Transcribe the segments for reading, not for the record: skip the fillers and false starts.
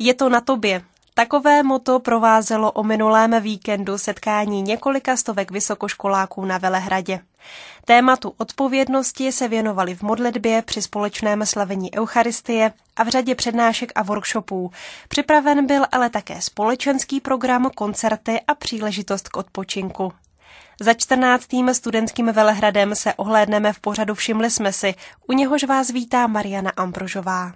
Je to na tobě. Takové motto provázelo o minulém víkendu setkání několika stovek vysokoškoláků na Velehradě. Tématu odpovědnosti se věnovali v modlitbě při společném slavení Eucharistie a v řadě přednášek a workshopů. Připraven byl ale také společenský program, koncerty a příležitost k odpočinku. Za 14. studentským Velehradem se ohlédneme v pořadu Všimli jsme si, u něhož vás vítá Mariana Ambrožová.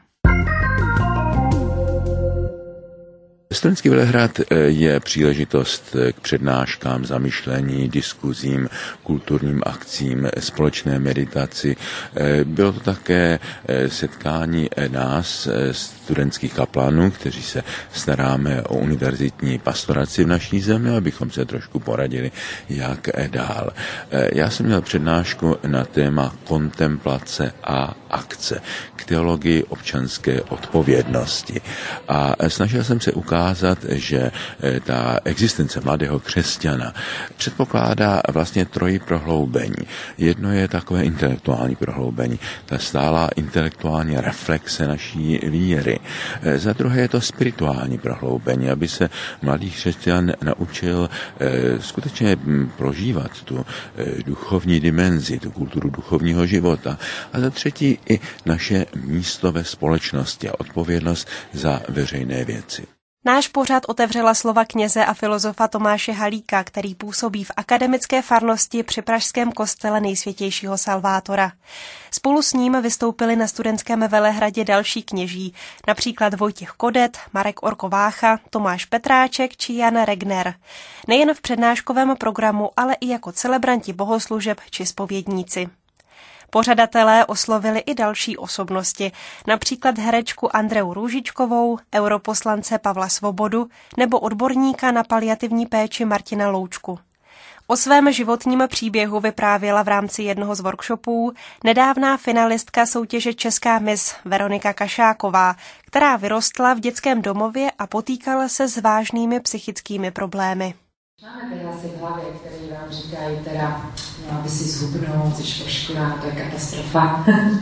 Studentský Velehrad je příležitost k přednáškám, zamyšlení, diskuzím, kulturním akcím, společné meditaci. Bylo to také setkání nás, studentských kaplanů, kteří se staráme o univerzitní pastoraci v naší zemi, abychom se trošku poradili, jak dál. Já jsem měl přednášku na téma kontemplace a akce k teologii občanské odpovědnosti. A snažil jsem se ukázat, že ta existence mladého křesťana předpokládá vlastně trojí prohloubení. Jedno je takové intelektuální prohloubení, ta stálá intelektuální reflexe naší víry. Za druhé je to spirituální prohloubení, aby se mladý křesťan naučil skutečně prožívat tu duchovní dimenzi, tu kulturu duchovního života. A za třetí i naše místo ve společnosti a odpovědnost za veřejné věci. Náš pořad otevřela slova kněze a filozofa Tomáše Halíka, který působí v akademické farnosti při pražském kostele Nejsvětějšího Salvátora. Spolu s ním vystoupili na studentském Velehradě další kněží, například Vojtěch Kodet, Marek Orko-Vácha, Tomáš Petráček či Jan Regner. Nejen v přednáškovém programu, ale i jako celebranti bohoslužeb či zpovědníci. Pořadatelé oslovili i další osobnosti, například herečku Andreu Růžičkovou, europoslance Pavla Svobodu nebo odborníka na paliativní péči Martina Loučku. O svém životním příběhu vyprávěla v rámci jednoho z workshopů nedávná finalistka soutěže Česká Miss Veronika Kašáková, která vyrostla v dětském domově a potýkala se s vážnými psychickými problémy. Máme ty hlasy v hlavě, které vám říkají teda, měla by si zhubnout, jsi poškodná, to je katastrofa.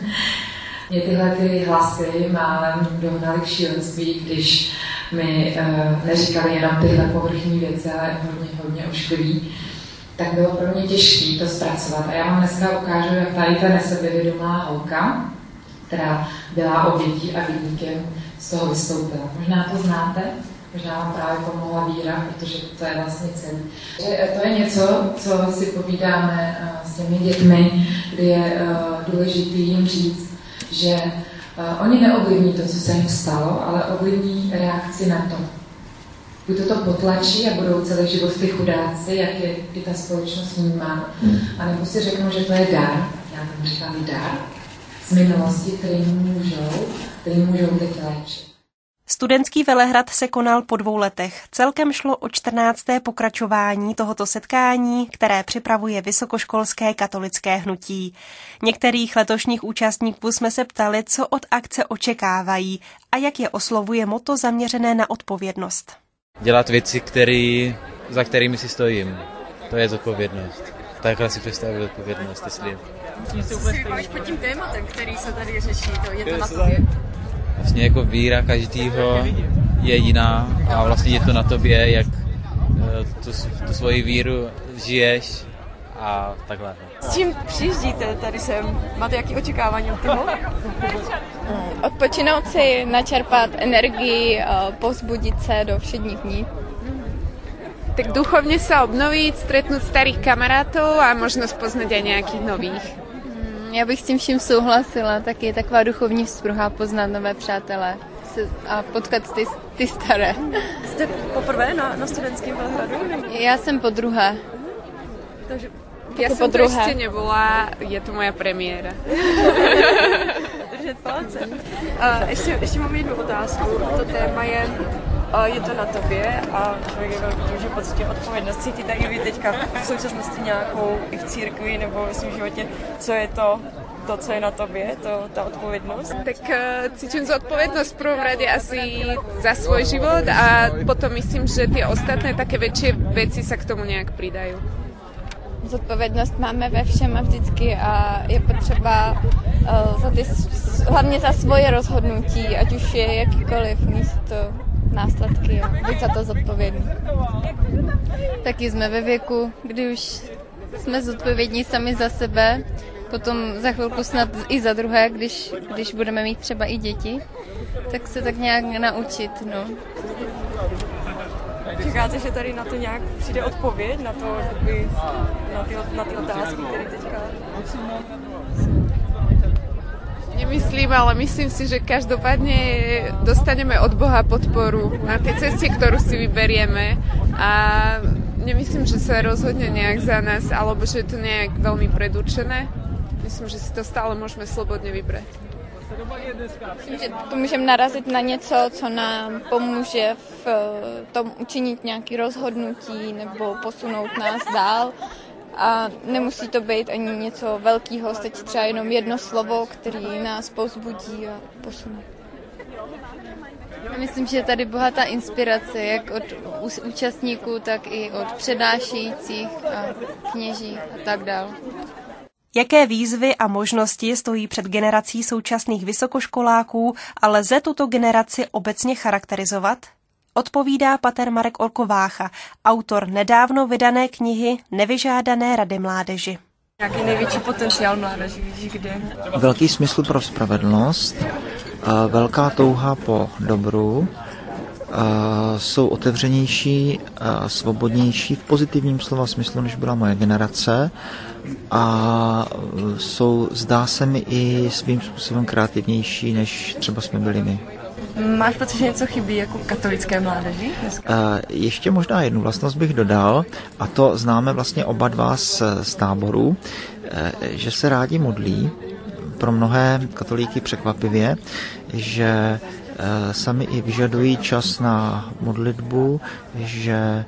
Mě tyhle ty hlasy málem dohnaly k šílenství, když mi neříkali jenom tyhle povrchní věci, ale hodně ošklivý, tak bylo pro mě těžké to zpracovat. A já vám dneska ukážu, jak tady ta nesebevědomá holka, která byla obětí a viníkem, z toho vystoupila. Možná to znáte? Možná vám právě pomohla víra, protože to je vlastně celý. To je něco, co si povídáme s těmi dětmi, kdy je důležité jim říct, že oni neovlivní to, co se jim stalo, ale ovlivní reakci na to. Buď to potlačí a budou celý život ty chudáci, jak je i ta společnost vnímá, anebo si řeknou, že to je dar, já tomu říkám dar, z minulosti, který můžou teď léčit. Studentský Velehrad se konal po 2 letech. Celkem šlo o 14. pokračování tohoto setkání, které připravuje vysokoškolské katolické hnutí. Některých letošních účastníků jsme se ptali, co od akce očekávají a jak je oslovuje motto zaměřené na odpovědnost. Dělat věci, za kterými si stojím. To je zodpovědnost. Takhle si představuji zodpovědnost, jestli... Co si vybáš pod tím tématem, který se tady řeší? Je to na tobě? Vlastně jako víra každého je jiná a vlastně je to na tobě, jak tu svoji víru žiješ a takhle. S čím přijíždíte tady sem? Máte jaké očekávání od toho? Odpočinout si, načerpat energii, povzbudit se do všedních dní. Tak duchovne sa obnoviť, stretnúť starých kamarátov a možno spoznať aj nejakých nových. Já bych s tím vším souhlasila, taky taková duchovní vzpruha, poznat nové přátelé a potkat ty staré. Jste poprvé na studentském Velehradu? Já jsem po druhé. Takže ja som to ešte nebola, je to moja premiéra. Takže palce. Ještě mám jednu otázku. To téma je to na tobě a člověk je velký, že pocitě odpovědnost cítíte i vy teďka v současnosti nějakou i v církvi nebo ve svém životě, co je to, co je na tobě, ta odpovědnost? Tak cítim zodpovednosť v prvom rade asi za svoj život a potom myslím, že tie ostatné také väčšie veci sa k tomu nejak pridajú. Zodpovědnost máme ve všem a vždycky a je potřeba hlavně za svoje rozhodnutí, ať už je jakýkoliv místo následky a být za to zodpovědný. Taky jsme ve věku, kdy už jsme zodpovědní sami za sebe, potom za chvilku snad i za druhé, když budeme mít třeba i děti, tak se tak nějak naučit, no. Čekáte, že tady na to nějak přijde odpověď, na to, na ty otázky, které teďka... Nemyslím, ale myslím si, že každopádne dostaneme od Boha podporu na tej ceste, ktorú si vyberieme a nemyslím, že sa rozhodne nejak za nás, alebo že je to nejak veľmi predurčené. Myslím, že si to stále môžeme slobodne vybrať. Myslím, že tu můžeme narazit na něco, co nám pomůže v tom učinit nějaké rozhodnutí nebo posunout nás dál. A nemusí to být ani něco velkého, stačí třeba jenom jedno slovo, který nás povzbudí a posune. Já myslím, že je tady bohatá inspirace, jak od účastníků, tak i od přednášejících a kněží a tak dále. Jaké výzvy a možnosti stojí před generací současných vysokoškoláků a lze tuto generaci obecně charakterizovat? Odpovídá pater Marek Orkovácha, autor nedávno vydané knihy Nevyžádané rady mládeži. Jaký největší potenciál mládeže, vidíš kde? Velký smysl pro spravedlnost, velká touha po dobru, jsou otevřenější, svobodnější v pozitivním slova smyslu, než byla moje generace a jsou, zdá se mi, i svým způsobem kreativnější, než třeba jsme byli my. Máš pocit, že něco chybí jako katolické mládeži? Ještě možná jednu vlastnost bych dodal, a to známe vlastně oba dva z táboru, že se rádi modlí, pro mnohé katolíky překvapivě, že sami i vyžadují čas na modlitbu, že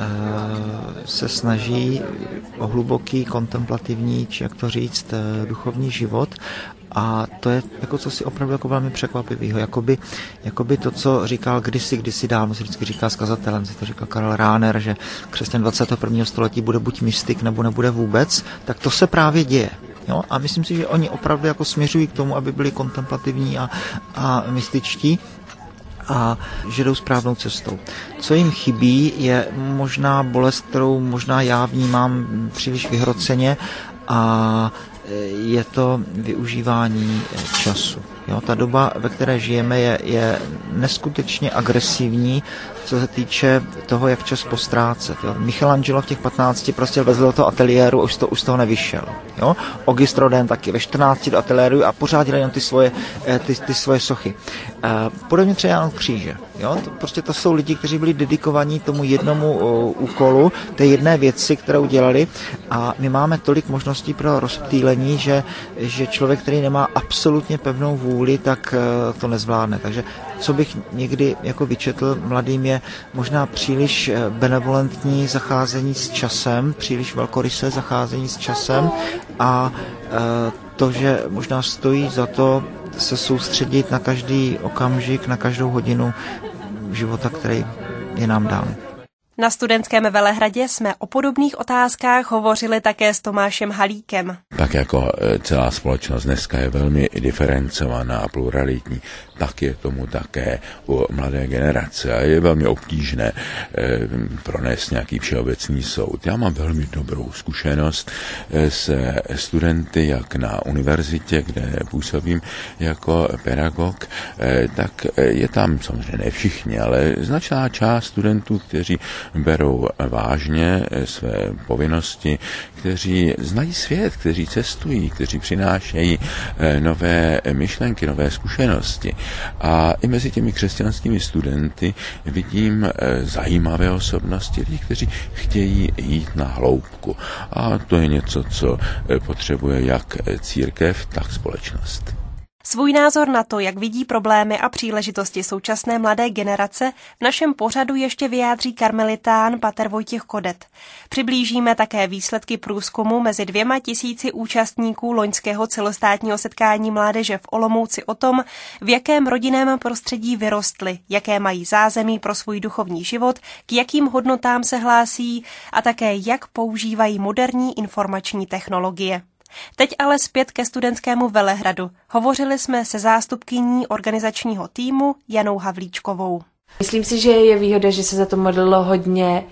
se snaží o hluboký, kontemplativní, či jak to říct, duchovní život. A to je jako co si opravdu jako velmi překvapivého. Jakoby to, co říkal kdysi dávno, se vždycky říká skazatelem, si to říkal Karel Rahner, že křesťan 21. století bude buď mystik, nebo nebude vůbec, tak to se právě děje. Jo? A myslím si, že oni opravdu jako směřují k tomu, aby byli kontemplativní a mystičtí a že jdou správnou cestou. Co jim chybí, je možná bolest, kterou možná já vnímám příliš vyhroceně, a je to využívání času. Jo, ta doba, ve které žijeme, je neskutečně agresivní, co se týče toho, jak čas postrácet. Jo. Michelangelo v těch 15 prostě vezl do toho ateliéru, už z toho nevyšel. Jo. Auguste Rodin taky ve 14 do ateliéru a pořád dělají jenom ty svoje sochy. Podobně třeba Jan Kříže. Jo. To jsou lidi, kteří byli dedikovaní tomu jednomu úkolu, té jedné věci, kterou dělali, a my máme tolik možností pro rozptýlení, že člověk, který nemá absolutně pevnou vůli, tak to nezvládne. Takže co bych někdy jako vyčetl mladým, je možná příliš benevolentní zacházení s časem, příliš velkorysé zacházení s časem a to, že možná stojí za to se soustředit na každý okamžik, na každou hodinu života, který je nám dán. Na Studentském Velehradě jsme o podobných otázkách hovořili také s Tomášem Halíkem. Tak jako celá společnost dneska je velmi diferencovaná a pluralitní, tak je tomu také u mladé generace a je velmi obtížné pronést nějaký všeobecný soud. Já mám velmi dobrou zkušenost se studenty, jak na univerzitě, kde působím jako pedagog, tak je tam samozřejmě ne všichni, ale značná část studentů, kteří berou vážně své povinnosti, kteří znají svět, kteří cestují, kteří přinášejí nové myšlenky, nové zkušenosti. A i mezi těmi křesťanskými studenty vidím zajímavé osobnosti, lidi, kteří chtějí jít na hloubku. A to je něco, co potřebuje jak církev, tak společnost. Svůj názor na to, jak vidí problémy a příležitosti současné mladé generace, v našem pořadu ještě vyjádří karmelitán pater Vojtěch Kodet. Přiblížíme také výsledky průzkumu mezi 2000 účastníků loňského celostátního setkání mládeže v Olomouci o tom, v jakém rodinném prostředí vyrostli, jaké mají zázemí pro svůj duchovní život, k jakým hodnotám se hlásí a také jak používají moderní informační technologie. Teď ale zpět ke Studentskému Velehradu. Hovořili jsme se zástupkyní organizačního týmu Janou Havlíčkovou. Myslím si, že je výhoda, že se za to modlilo hodně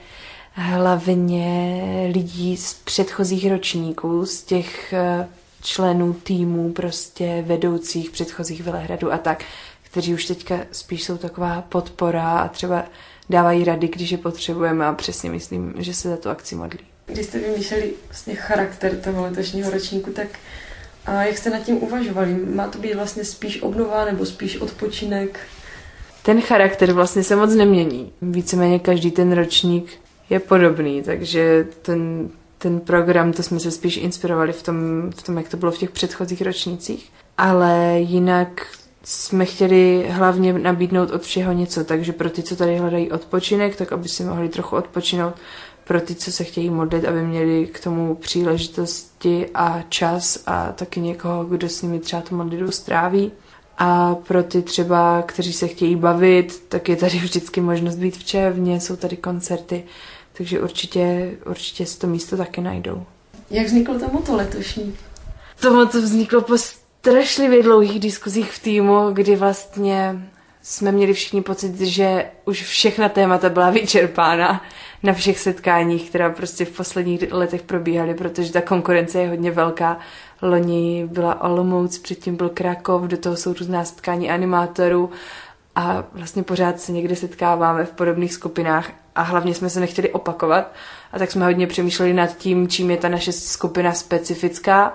hlavně lidí z předchozích ročníků, z těch členů týmů, prostě vedoucích předchozích Velehradů a tak, kteří už teďka spíš jsou taková podpora a třeba dávají rady, když je potřebujeme a přesně myslím, že se za tu akci modlí. Když jste vymýšleli vlastně charakter toho letošního ročníku, tak a jak jste nad tím uvažovali? Má to být vlastně spíš obnova nebo spíš odpočinek? Ten charakter vlastně se moc nemění. Víceméně každý ten ročník je podobný, takže ten program, to jsme se spíš inspirovali v tom, jak to bylo v těch předchozích ročnících. Ale jinak jsme chtěli hlavně nabídnout od všeho něco, takže pro ty, co tady hledají odpočinek, tak aby si mohli trochu odpočinout, pro ty, co se chtějí modlit, aby měli k tomu příležitosti a čas a taky někoho, kdo s nimi třeba tu modlitbu stráví. A pro ty třeba, kteří se chtějí bavit, tak je tady vždycky možnost být v čajovně, jsou tady koncerty, takže určitě si to místo taky najdou. Jak vzniklo to moto letošní? To moto vzniklo po strašlivě dlouhých diskuzích v týmu, kdy vlastně jsme měli všichni pocit, že už všechna témata byla vyčerpána na všech setkáních, která prostě v posledních letech probíhaly, protože ta konkurence je hodně velká. Loni byla Olomouc, předtím byl Krakov, do toho jsou různá setkání animátorů a vlastně pořád se někde setkáváme v podobných skupinách a hlavně jsme se nechtěli opakovat a tak jsme hodně přemýšleli nad tím, čím je ta naše skupina specifická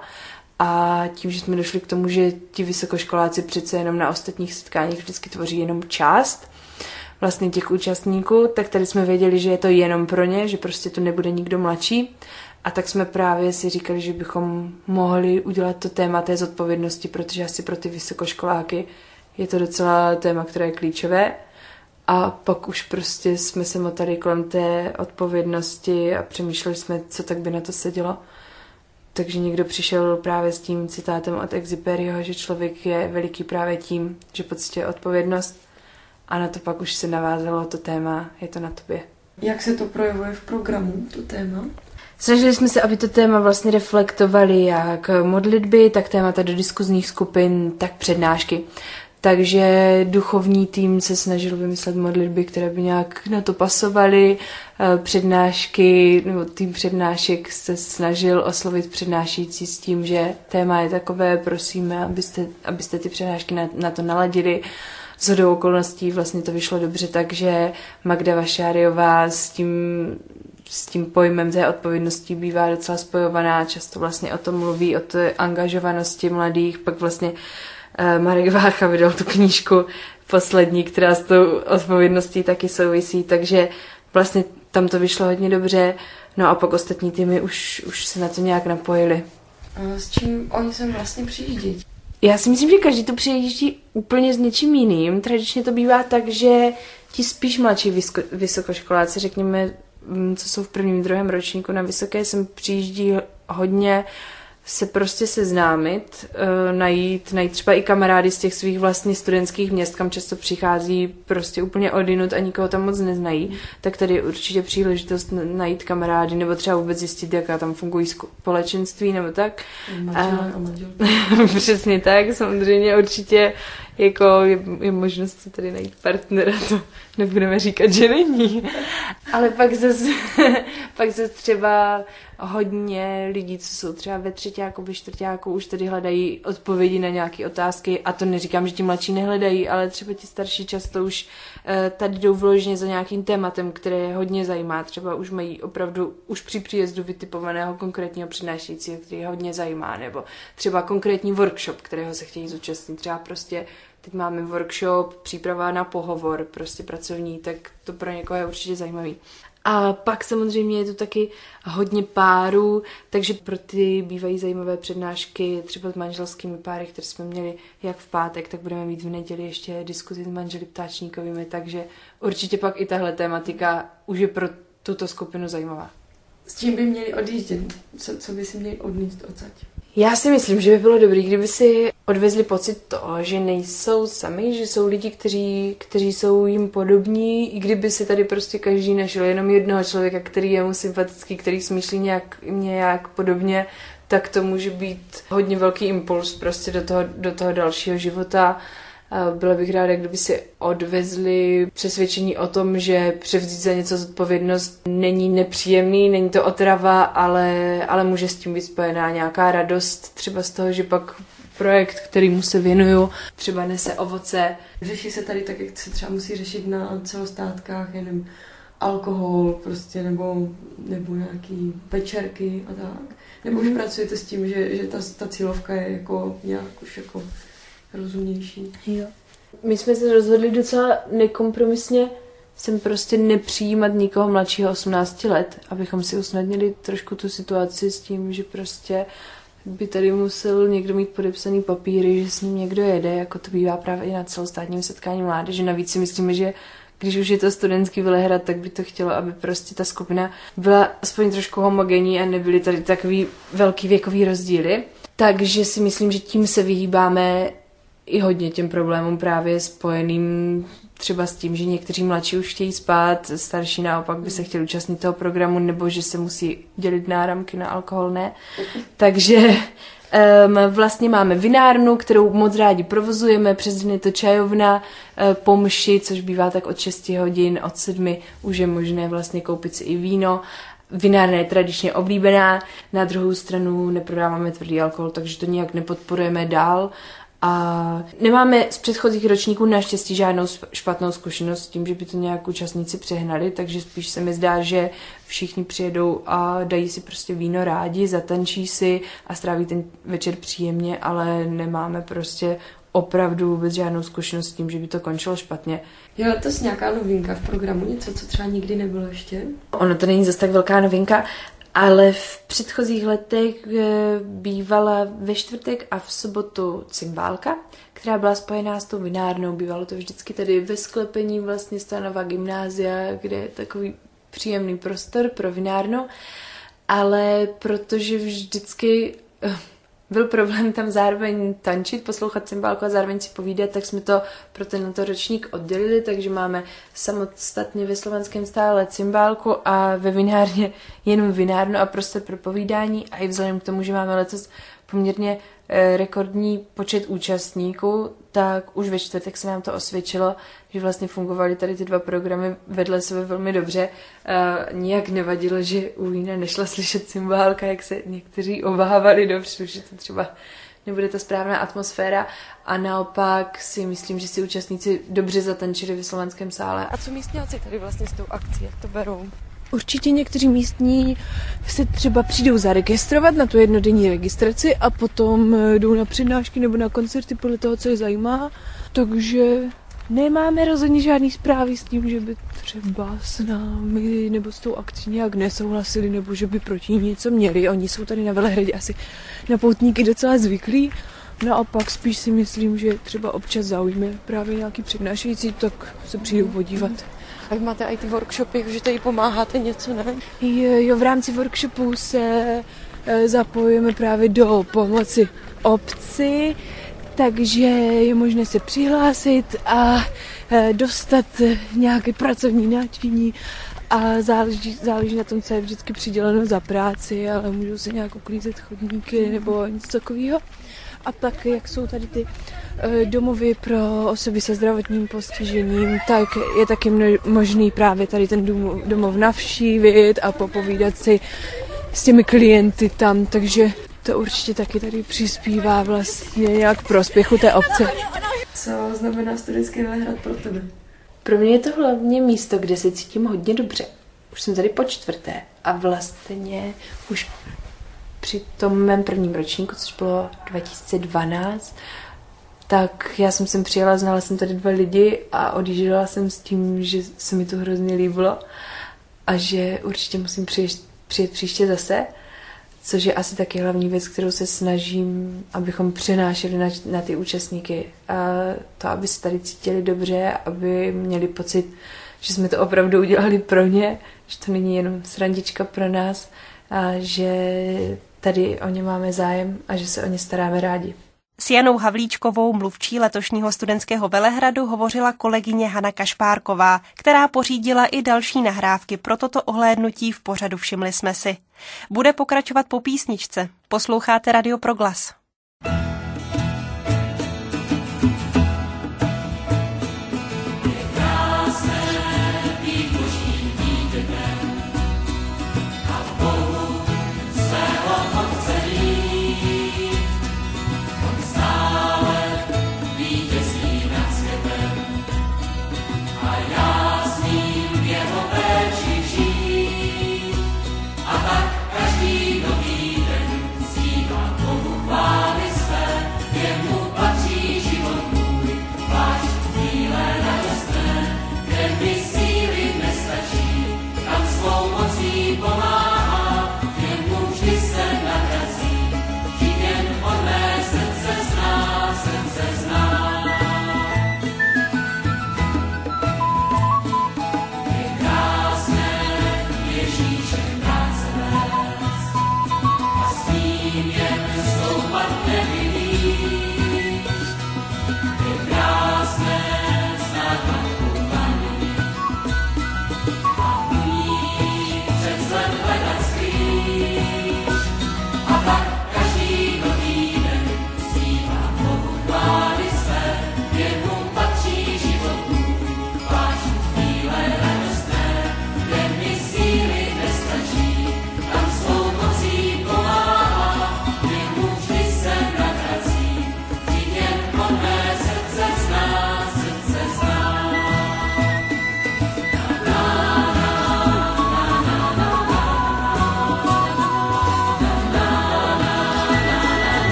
a tím, že jsme došli k tomu, že ti vysokoškoláci přece jenom na ostatních setkáních vždycky tvoří jenom část vlastně těch účastníků, tak tady jsme věděli, že je to jenom pro ně, že prostě to nebude nikdo mladší. A tak jsme právě si říkali, že bychom mohli udělat to téma té zodpovědnosti, protože asi pro ty vysokoškoláky je to docela téma, které je klíčové. A pak už prostě jsme se motali kolem té odpovědnosti a přemýšleli jsme, co tak by na to sedělo. Takže někdo přišel právě s tím citátem od Exupéryho, že člověk je veliký právě tím, že pocituje odpovědnost. A na to pak už se navázalo to téma, je to na tobě. Jak se to projevuje v programu, to téma? Snažili jsme se, aby to téma vlastně reflektovali jak modlitby, tak témata do diskuzních skupin, tak přednášky. Takže duchovní tým se snažil vymyslet modlitby, které by nějak na to pasovaly. Přednášky, nebo tým přednášek se snažil oslovit přednášející s tím, že téma je takové, prosíme, abyste ty přednášky na to naladili. Shodou okolností vlastně to vyšlo dobře, takže Magda Vašáriová s tím pojmem té odpovědnosti bývá docela spojovaná, často vlastně o tom mluví, o té angažovanosti mladých, pak vlastně Marek Vácha vydal tu knížku poslední, která s tou odpovědností taky souvisí, takže vlastně tam to vyšlo hodně dobře, no a pak ostatní týmy už se na to nějak napojili. A s čím oni sem vlastně přijíždějí? Já si myslím, že každý to přijíždí úplně s něčím jiným. Tradičně to bývá tak, že ti spíš mladší vysokoškoláci, řekněme, co jsou v prvním, druhém ročníku na vysoké, sem přijíždí hodně se prostě seznámit, najít třeba i kamarády z těch svých vlastních studentských měst, kam často přichází prostě úplně odinut a nikoho tam moc neznají, tak tady je určitě příležitost najít kamarády nebo třeba vůbec zjistit, jaká tam fungují společenství nebo tak. Přesně tak, samozřejmě určitě jako je možnost si tady najít partnera, to nebudeme říkat, že není. Ale pak zase třeba hodně lidí, co jsou třeba ve třetíku, ve čtvrtíku, už tady hledají odpovědi na nějaké otázky a to neříkám, že ti mladší nehledají, ale třeba ti starší často už tady jdou vložně za nějakým tématem, které je hodně zajímá. Třeba už mají opravdu už při příjezdu vytipovaného konkrétního přednášejícího, který je hodně zajímá, nebo třeba konkrétní workshop, kterého se chtějí zúčastnit. Třeba prostě teď máme workshop, příprava na pohovor, prostě pracovní, tak to pro někoho je určitě zajímavý. A pak samozřejmě je tu taky hodně párů, takže pro ty bývají zajímavé přednášky třeba s manželskými páry, které jsme měli jak v pátek, tak budeme mít v neděli ještě diskuzi s manželi Ptáčníkovými, takže určitě pak i tahle tematika už je pro tuto skupinu zajímavá. S čím by měli odjíždět? Co by si měli odníst odsaď? Já si myslím, že by bylo dobré, kdyby si odvezli pocit toho, že nejsou sami, že jsou lidi, kteří jsou jim podobní, i kdyby si tady prostě každý našel jenom jednoho člověka, který je mu sympatický, který smýšlí nějak podobně, tak to může být hodně velký impuls prostě do toho dalšího života. Byla bych ráda, kdyby si odvezli přesvědčení o tom, že převzít za něco zodpovědnost není nepříjemný, není to otrava, ale může s tím být spojená nějaká radost, třeba z toho, že pak projekt, kterýmu se věnuju, třeba nese ovoce. Řeší se tady tak, jak se třeba musí řešit na celostátkách, jenom alkohol prostě, nebo nějaký večerky a tak. Nebo už pracujete s tím, že ta cílovka je jako nějak už jako rozumnější. Jo. My jsme se rozhodli docela nekompromisně sem prostě nepřijímat nikoho mladšího 18 let, abychom si usnadnili trošku tu situaci s tím, že prostě by tady musel někdo mít podepsaný papíry, že s ním někdo jede, jako to bývá právě i na celostátním setkání mládeže. Navíc si myslíme, že když už je to studentský Velehrad, tak by to chtělo, aby prostě ta skupina byla aspoň trošku homogenní a nebyly tady takový velký věkový rozdíly. Takže si myslím, že tím se vyhýbáme i hodně těm problémům právě spojeným třeba s tím, že někteří mladší už chtějí spát, starší naopak by se chtěli účastnit toho programu, nebo že se musí dělit náramky na alkohol, ne. Takže vlastně máme vinárnu, kterou moc rádi provozujeme, přes den je to čajovna, po mši, což bývá tak od 6 hodin, od 7 už je možné vlastně koupit si i víno. Vinárna je tradičně oblíbená, na druhou stranu neprodáváme tvrdý alkohol, takže to nijak nepodporujeme dál. A nemáme z předchozích ročníků naštěstí žádnou špatnou zkušenost s tím, že by to nějak účastníci přehnali, takže spíš se mi zdá, že všichni přijedou a dají si prostě víno rádi, zatančí si a stráví ten večer příjemně, ale nemáme prostě opravdu vůbec žádnou zkušenost s tím, že by to končilo špatně. Je letos nějaká novinka v programu, něco, co třeba nikdy nebylo ještě? Ono to není zase tak velká novinka, ale v předchozích letech bývala ve čtvrtek a v sobotu cymbálka, která byla spojená s tou vinárnou. Bývalo to vždycky tady ve sklepení vlastně Stanova gymnázia, kde je takový příjemný prostor pro vinárnu, ale protože vždycky byl problém tam zároveň tančit, poslouchat cymbálku a zároveň si povídat, tak jsme to pro tento ročník oddělili, takže máme samostatně ve Slovenském stále cymbálku a ve vinárně jenom vinárnu a prostor pro povídání a i vzhledem k tomu, že máme letos poměrně rekordní počet účastníků, tak už ve čtvrtek se nám to osvědčilo, že vlastně fungovaly tady ty dva programy vedle sebe velmi dobře. Nijak nevadilo, že u vína nešla slyšet cymbálka, jak se někteří obávali dopředu, že to třeba nebude ta správná atmosféra a naopak si myslím, že si účastníci dobře zatančili v Slovenském sále. A co místňáci tady vlastně s tou akcí, jak to berou? Určitě někteří místní se třeba přijdou zaregistrovat na tu jednodenní registraci a potom jdou na přednášky nebo na koncerty podle toho, co je zajímá. Takže nemáme rozhodně žádný zprávy s tím, že by třeba s námi nebo s tou akcí nějak nesouhlasili nebo že by proti ní něco měli. Oni jsou tady na Velehradě asi na poutníky docela zvyklí. Naopak spíš si myslím, že třeba občas zaujme právě nějaký přednášející, tak se přijdou podívat. A vy máte i ty workshopy, že tady pomáháte něco, ne? Jo, v rámci workshopu se zapojujeme právě do pomoci obci, takže je možné se přihlásit a dostat nějaké pracovní náčiní a záleží na tom, co je vždycky přiděleno za práci, ale můžou se nějak uklízet chodníky nebo něco takového. A tak, jak jsou tady ty domovy pro osoby se zdravotním postižením, tak je taky možný právě tady ten domov navštívit a popovídat si s těmi klienty tam, takže to určitě taky tady přispívá vlastně nějak k prospěchu té obce. Co znamená studentský Velehrad pro tebe? Pro mě je to hlavně místo, kde se cítím hodně dobře. Už jsem tady po 4. a vlastně už při tom mém prvním ročníku, což bylo 2012, tak já jsem sem přijela, znala jsem tady 2 lidi a odjížděla jsem s tím, že se mi to hrozně líbilo a že určitě musím přijet příště zase, což je asi taky hlavní věc, kterou se snažím, abychom přenášeli na ty účastníky. A to, aby se tady cítili dobře, aby měli pocit, že jsme to opravdu udělali pro ně, že to není jenom srandička pro nás a že tady o ně máme zájem a že se o ně staráme rádi. S Janou Havlíčkovou, mluvčí letošního studentského Velehradu, hovořila kolegyně Hana Kašpárková, která pořídila i další nahrávky pro toto ohlédnutí v pořadu Všimli jsme si. Bude pokračovat po písničce. Posloucháte Radio Proglas.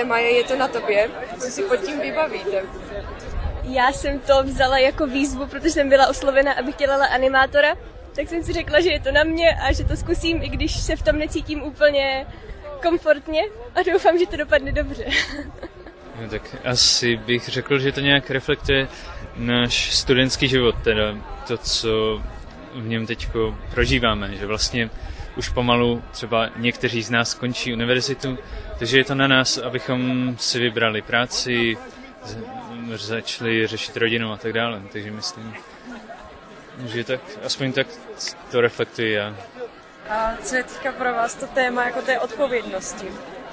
téma je to na tobě. Co si pod tím vybavíte? Já jsem to vzala jako výzvu, protože jsem byla oslovena, abych dělala animátora, tak jsem si řekla, že je to na mě a že to zkusím, i když se v tom necítím úplně komfortně a doufám, že to dopadne dobře. No, tak asi bych řekl, že to nějak reflektuje náš studentský život, teda to, co v něm teďko prožíváme, že vlastně už pomalu třeba někteří z nás končí univerzitu, takže je to na nás, abychom si vybrali práci, začali řešit rodinu a tak dále, takže myslím, že tak, aspoň tak to reflektuje já. A co je teďka pro vás to téma jako té odpovědnosti?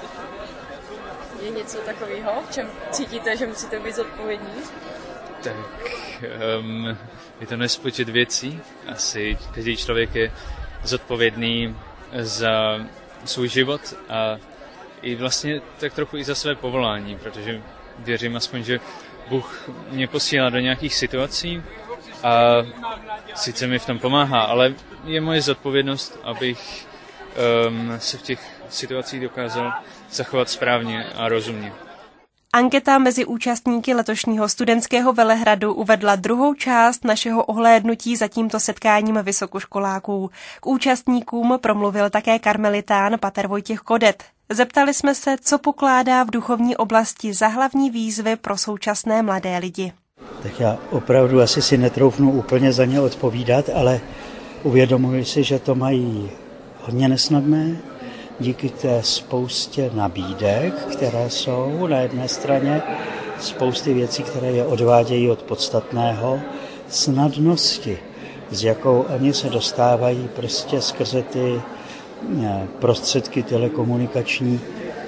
Je něco takového, v čem cítíte, že musíte být zodpovědní? Tak je to nespočet věcí. Asi každý člověk je zodpovědný za svůj život a i vlastně tak trochu i za své povolání, protože věřím aspoň, že Bůh mě posílá do nějakých situací a sice mi v tom pomáhá, ale je moje zodpovědnost, abych se v těch situacích dokázal zachovat správně a rozumně. Anketa mezi účastníky letošního studentského velehradu uvedla druhou část našeho ohlédnutí za tímto setkáním vysokoškoláků. K účastníkům promluvil také karmelitán pater Vojtěch Kodet. Zeptali jsme se, co pokládá v duchovní oblasti za hlavní výzvy pro současné mladé lidi. Tak já opravdu asi si netroufnu úplně za ně odpovídat, ale uvědomuji si, že to mají hodně nesnadné, díky té spoustě nabídek, které jsou na jedné straně, spousty věcí, které je odvádějí od podstatného, snadnosti, s jakou oni se dostávají prostě skrze ty prostředky telekomunikační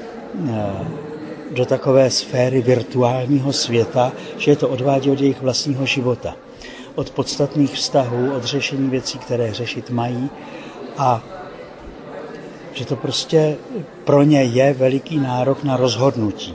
do takové sféry virtuálního světa, že je to odvádí od jejich vlastního života. Od podstatných vztahů, od řešení věcí, které řešit mají a že to prostě pro ně je veliký nárok na rozhodnutí.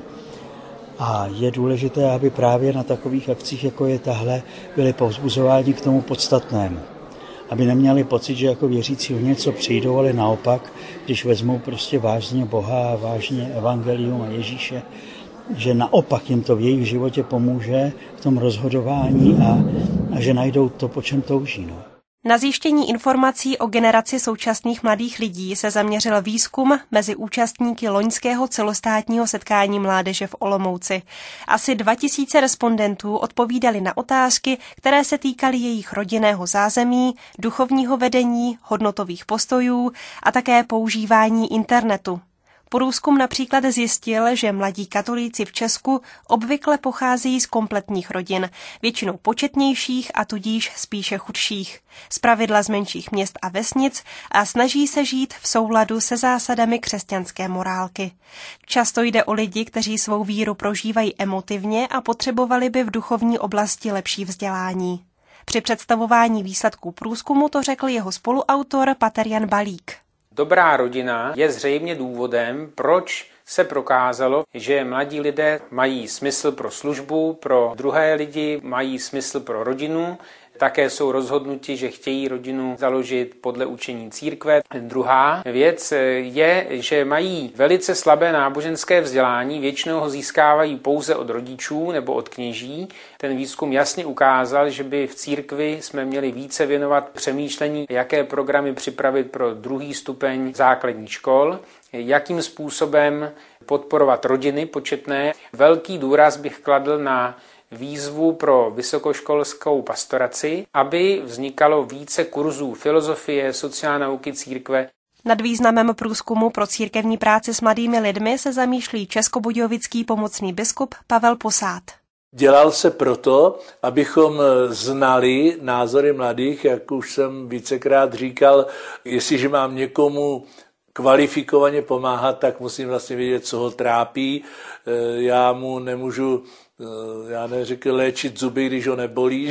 A je důležité, aby právě na takových akcích, jako je tahle, byli povzbuzováni k tomu podstatnému. Aby neměli pocit, že jako věřící o něco přijdou, ale naopak, když vezmou prostě vážně Boha a vážně evangelium a Ježíše, že naopak jim to v jejich životě pomůže v tom rozhodování a že najdou to, po čem touží. No. Na zjištění informací o generaci současných mladých lidí se zaměřil výzkum mezi účastníky loňského celostátního setkání mládeže v Olomouci. Asi 2000 respondentů odpovídali na otázky, které se týkaly jejich rodinného zázemí, duchovního vedení, hodnotových postojů a také používání internetu. Průzkum například zjistil, že mladí katolíci v Česku obvykle pocházejí z kompletních rodin, většinou početnějších a tudíž spíše chudších, zpravidla z menších měst a vesnic a snaží se žít v souladu se zásadami křesťanské morálky. Často jde o lidi, kteří svou víru prožívají emotivně a potřebovali by v duchovní oblasti lepší vzdělání. Při představování výsledků průzkumu to řekl jeho spoluautor pater Jan Balík. Dobrá rodina je zřejmě důvodem, proč se prokázalo, že mladí lidé mají smysl pro službu, pro druhé lidi, mají smysl pro rodinu. Také jsou rozhodnuti, že chtějí rodinu založit podle učení církve. Druhá věc je, že mají velice slabé náboženské vzdělání, většinou ho získávají pouze od rodičů nebo od kněží. Ten výzkum jasně ukázal, že by v církvi jsme měli více věnovat přemýšlení, jaké programy připravit pro druhý stupeň základních škol, jakým způsobem podporovat rodiny početné. Velký důraz bych kladl na výzvu pro vysokoškolskou pastoraci, aby vznikalo více kurzů filozofie, sociální nauky církve. Nad významem průzkumu pro církevní práci s mladými lidmi se zamýšlí českobudějovický pomocný biskup Pavel Posát. Dělal se proto, abychom znali názory mladých, jak už jsem vícekrát říkal, jestliže mám někomu kvalifikovaně pomáhat, tak musím vlastně vědět, co ho trápí. Já mu nemůžu, já neřekl léčit zuby, když ho nebolí,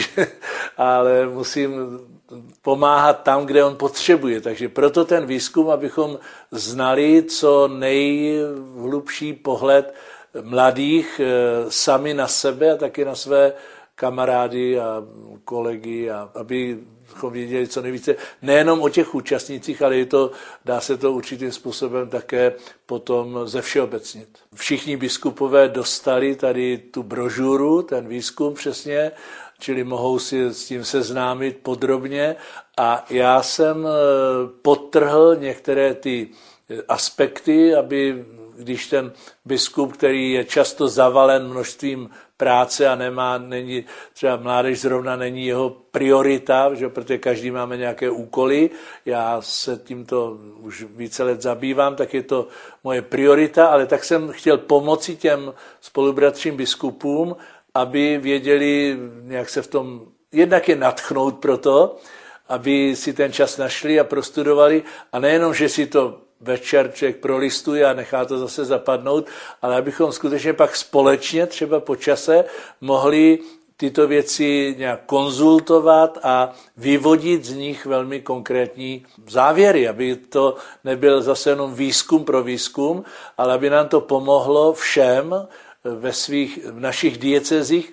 ale musím pomáhat tam, kde on potřebuje. Takže proto ten výzkum, abychom znali co nejhlubší pohled mladých sami na sebe a taky na své kamarády a kolegy, a abychom věděli co nejvíce nejenom o těch účastnících, ale dá se to určitým způsobem také potom zevšeobecnit. Všichni biskupové dostali tady tu brožuru, ten výzkum přesně, čili mohou si s tím seznámit podrobně, a já jsem podtrhl některé ty aspekty, aby když ten biskup, který je často zavalen množstvím práce a není, třeba mládež zrovna není jeho priorita, že, protože každý máme nějaké úkoly, já se tímto už více let zabývám, tak je to moje priorita, ale tak jsem chtěl pomoci těm spolubratřím biskupům, aby věděli, jak se v tom, jednak je nadchnout pro to, aby si ten čas našli a prostudovali, a nejenom, že si to večer člověk prolistuje a nechá to zase zapadnout, ale abychom skutečně pak společně třeba po čase mohli tyto věci nějak konzultovat a vyvodit z nich velmi konkrétní závěry, aby to nebyl zase jenom výzkum pro výzkum, ale aby nám to pomohlo všem v našich diecezích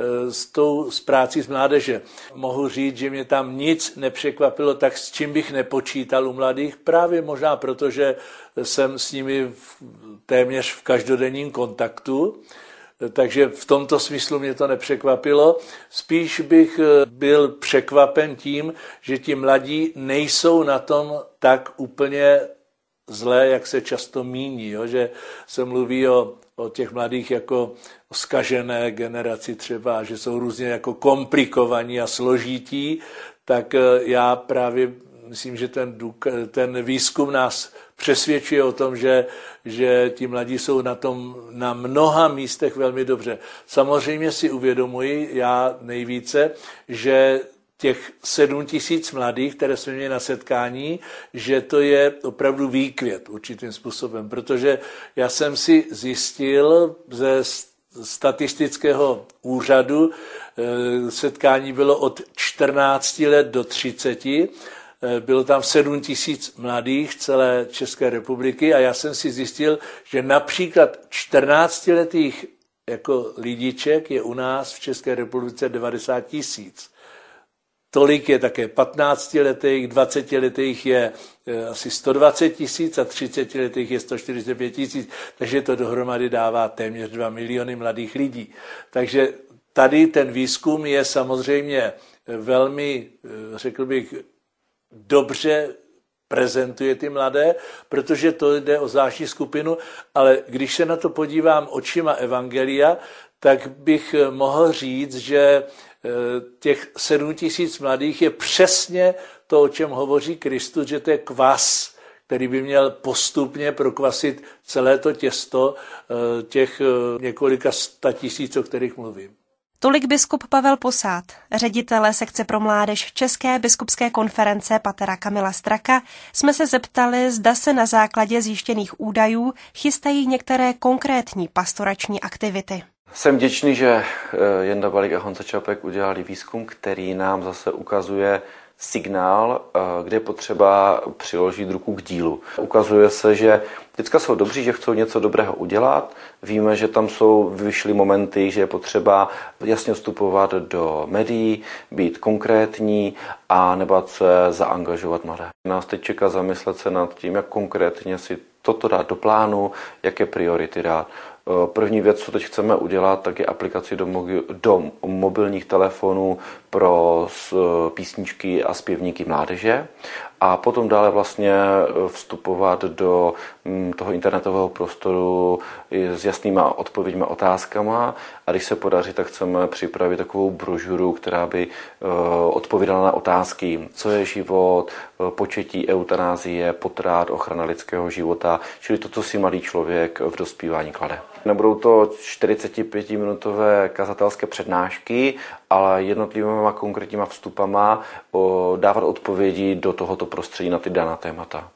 s prácí s mládeže. Mohu říct, že mě tam nic nepřekvapilo, tak s čím bych nepočítal u mladých, právě možná proto, že jsem s nimi téměř v každodenním kontaktu, takže v tomto smyslu mě to nepřekvapilo. Spíš bych byl překvapen tím, že ti mladí nejsou na tom tak úplně zlé, jak se často míní, jo? Že se mluví o těch mladých jako o zkažené generaci třeba, že jsou různě jako komplikovaní a složití, tak já právě myslím, že ten výzkum nás přesvědčuje o tom, že ti mladí jsou na tom na mnoha místech velmi dobře. Samozřejmě si uvědomuji, já nejvíce, že těch 7 000 mladých, které jsme měli na setkání, že to je opravdu výkvět určitým způsobem, protože já jsem si zjistil ze statistického úřadu, setkání bylo od 14 let do 30, bylo tam 7 000 mladých celé České republiky, a já jsem si zjistil, že například 14letých jako lidiček je u nás v České republice 90 000. Tolik je také 15letých, 20letých je asi 120 000 a 30letých je 145 000, takže to dohromady dává téměř 2 miliony mladých lidí. Takže tady ten výzkum je samozřejmě velmi, řekl bych, dobře prezentuje ty mladé, protože to jde o zvláštní skupinu, ale když se na to podívám očima evangelia, tak bych mohl říct, že těch 7 000 mladých je přesně to, o čem hovoří Kristus, že to je kvas, který by měl postupně prokvasit celé to těsto těch několika 100 000, o kterých mluvím. Tolik biskup Pavel Posát, ředitele sekce pro mládež České biskupské konference patera Kamila Straka, jsme se zeptali, zda se na základě zjištěných údajů chystají některé konkrétní pastorační aktivity. Jsem vděčný, že Jenda Balík a Honza Čapek udělali výzkum, který nám zase ukazuje signál, kde je potřeba přiložit ruku k dílu. Ukazuje se, že vždycky jsou dobří, že chcou něco dobrého udělat. Víme, že tam jsou vyšly momenty, že je potřeba jasně vstupovat do médií, být konkrétní a nebát se zaangažovat mladé. Nás teď čeká zamyslet se nad tím, jak konkrétně si toto dát do plánu, jaké priority dát. První věc, co teď chceme udělat, tak je aplikaci do mobilních telefonů pro písničky a zpěvníky mládeže a potom dále vlastně vstupovat do toho internetového prostoru s jasnýma odpověďmi, otázkama, a když se podaří, tak chceme připravit takovou brožuru, která by odpovídala na otázky, co je život, početí, eutanázie, potrat, ochrana lidského života, čili to, co si mladý člověk v dospívání klade. Nebudou to 45-minutové kazatelské přednášky, ale jednotlivými konkrétníma vstupama dávat odpovědi do tohoto prostředí na ty daná témata.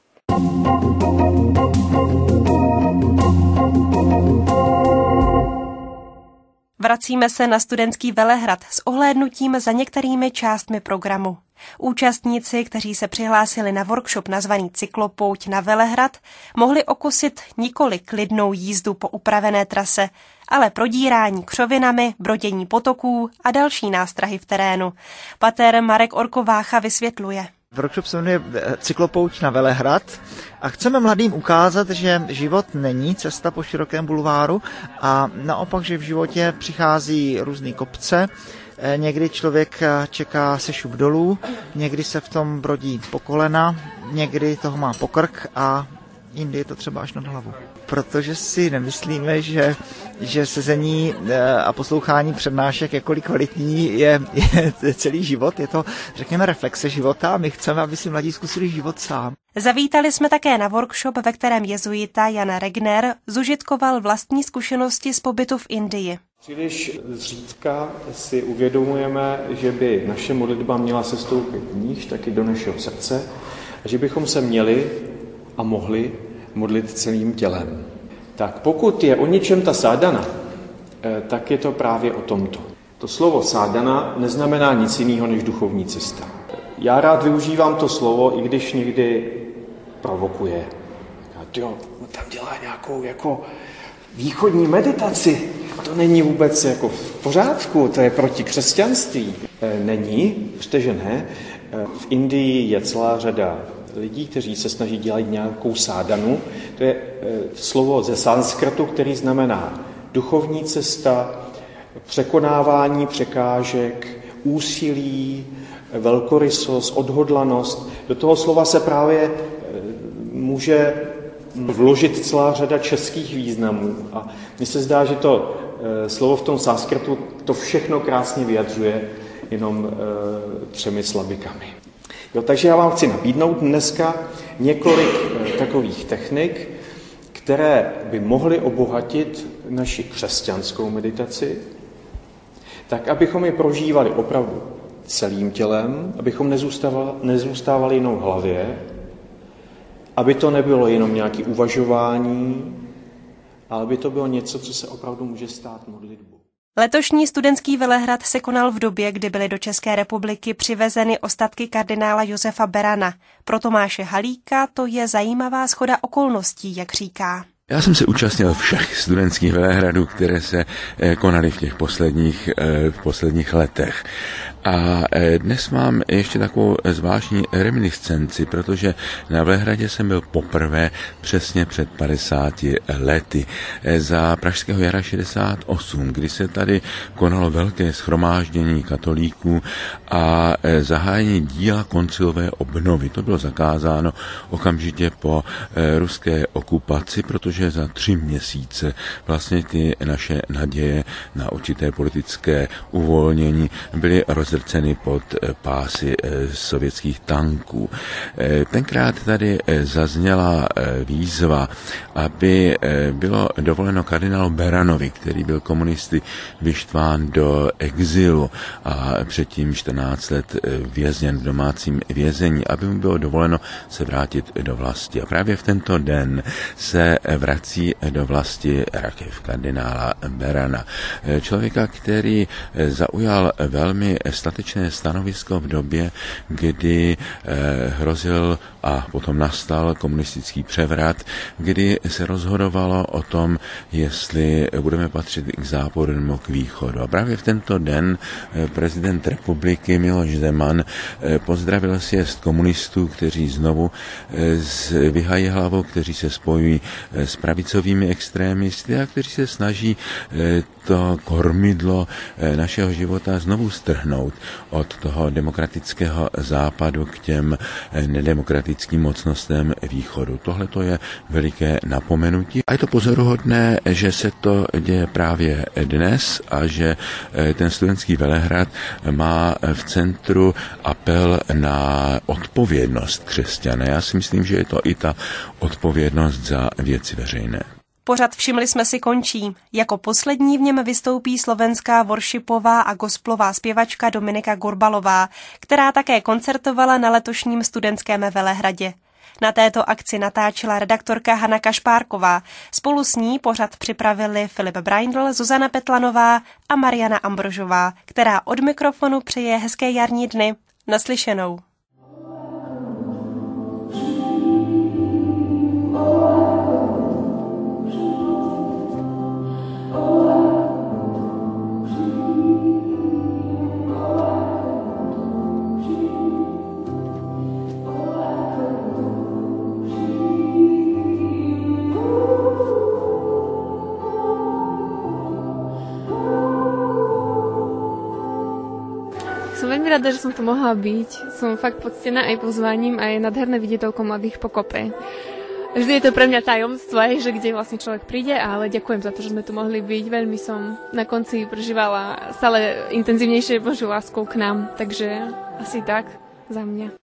Vracíme se na studentský Velehrad s ohlédnutím za některými částmi programu. Účastníci, kteří se přihlásili na workshop nazvaný Cyklopouť na Velehrad, mohli okusit nikoli klidnou jízdu po upravené trase, ale prodírání křovinami, brodění potoků a další nástrahy v terénu. Pater Marek Orkovácha vysvětluje. Workshop se jmenuje Cyklopouť na Velehrad a chceme mladým ukázat, že život není cesta po širokém bulváru a naopak, že v životě přichází různý kopce. Někdy člověk čeká se šup dolů, někdy se v tom brodí po kolena, někdy toho má po krk a jindy je to třeba až nad hlavu. Protože si nemyslíme, že sezení a poslouchání přednášek, jakkoliv kvalitní, je celý život. Je to, řekněme, reflexe života a my chceme, aby si mladí zkusili život sám. Zavítali jsme také na workshop, ve kterém jezuita Jan Regner zužitkoval vlastní zkušenosti z pobytu v Indii. Příliš zřídka si uvědomujeme, že by naše modlitba měla sestoupit níž, taky do našeho srdce, a že bychom se měli a mohli modlit celým tělem. Tak pokud je o něčem ta sádana, tak je to právě o tomto. To slovo sádana neznamená nic jiného než duchovní cesta. Já rád využívám to slovo, i když někdy provokuje. Jo, tam dělá nějakou jako východní meditaci. To není vůbec jako v pořádku, to je proti křesťanství. Není, protože ne. V Indii je celá řada lidí, kteří se snaží dělat nějakou sádanu. To je slovo ze sanskrtu, který znamená duchovní cesta, překonávání překážek, úsilí, velkorysost, odhodlanost. Do toho slova se právě může vložit celá řada českých významů. A mně se zdá, že to slovo v tom sanskrtu to všechno krásně vyjadřuje jenom 3 slabikami. Jo, takže já vám chci nabídnout dneska několik takových technik, které by mohly obohatit naši křesťanskou meditaci, tak abychom ji prožívali opravdu celým tělem, abychom nezůstávali jenom v hlavě, aby to nebylo jenom nějaké uvažování, ale aby to bylo něco, co se opravdu může stát modlitbou. Letošní studentský Velehrad se konal v době, kdy byly do České republiky přivezeny ostatky kardinála Josefa Berana. Pro Tomáše Halíka to je zajímavá shoda okolností, jak říká. Já jsem se účastnil všech studentských velehradů, které se konaly v těch posledních letech. A dnes mám ještě takovou zvláštní reminiscenci, protože na Velehradě jsem byl poprvé přesně před 50 lety za pražského jara 68, kdy se tady konalo velké shromáždění katolíků a zahájení díla koncilové obnovy. To bylo zakázáno okamžitě po ruské okupaci, protože za 3 měsíce vlastně ty naše naděje na určité politické uvolnění byly rozdrceny pod pásy sovětských tanků. Tenkrát tady zazněla výzva, aby bylo dovoleno kardinálu Beranovi, který byl komunisty vyštván do exilu a předtím 14 let vězněn v domácím vězení, aby mu bylo dovoleno se vrátit do vlasti. A právě v tento den se vrací do vlasti rakev kardinála Berana. Člověka, který zaujal velmi statečné stanovisko v době, kdy hrozil a potom nastal komunistický převrat, kdy se rozhodovalo o tom, jestli budeme patřit k západu nebo k východu. A právě v tento den prezident republiky Miloš Zeman pozdravil sjezd komunistů, kteří znovu zvyhají hlavu, kteří se spojují s pravicovými extrémisty a kteří se snaží to kormidlo našeho života znovu strhnout od toho demokratického západu k těm nedemokratickým mocnostem východu. Tohle to je veliké napomenutí a je to pozoruhodné, že se to děje právě dnes a že ten studentský Velehrad má v centru apel na odpovědnost křesťana. Já si myslím, že je to i ta odpovědnost za věci veřejné. Pořad Všimli jsme si končí. Jako poslední v něm vystoupí slovenská worshipová a gospelová zpěvačka Dominika Gurbalová, která také koncertovala na letošním studentském Velehradě. Na této akci natáčela redaktorka Hana Kašpárková. Spolu s ní pořad připravili Filip Braindl, Zuzana Petlanová a Mariana Ambrožová, která od mikrofonu přeje hezké jarní dny. Naslyšenou. Oh rada, že som tu mohla byť. Som fakt poctená aj pozvaním a je nádherné vidieť toľko mladých pokope. Vždy je to pre mňa tajomstvo, že kde vlastne človek príde, ale ďakujem za to, že sme tu mohli byť. Veľmi som na konci prežívala stále intenzívnejšie Božiu lásku k nám, takže asi tak za mňa.